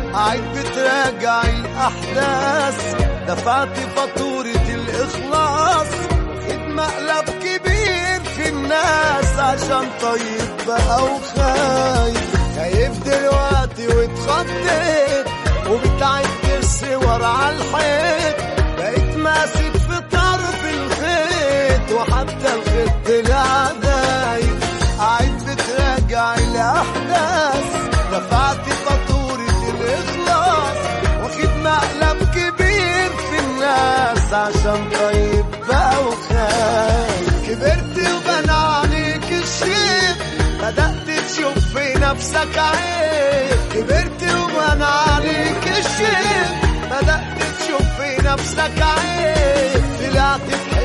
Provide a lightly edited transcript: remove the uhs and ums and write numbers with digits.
قاعد بتراجع الأحداث، دفعت فاتورة الإخلاص، خد مقلب كبير في الناس عشان طيب بقى وخايف. خايف دلوقتي واتخضيت وبتعد ترسي ورا عالحيط، بقيت ماسك في طرف الخيط وحتى الخيط طلع دايب. قاعد بتراجع الأحداث، دفعت فاتورة الإخلاص، واخد مقلب كبير في الناس عشان طيب بقى وخايف. كبرت وبنى عليك الشيب، بدأت تشوف في نفسك عيب. كبرت وبنى عليك الشيب، بدأت تشوف في نفسك عيب. طلعت